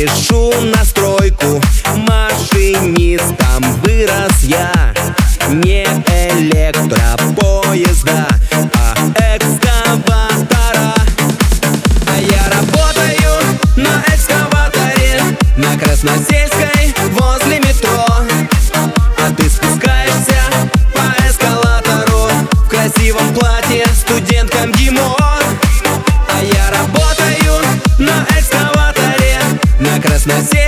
Пишу на стройку, машинистом вырос я. Не электропоезда, а экскаватора. А я работаю на экскаваторе на Красносельской возле метро. А ты спускаешься по эскалатору в красивом платье студентка МГИМО. А я работаю на экскаваторе на Красносельской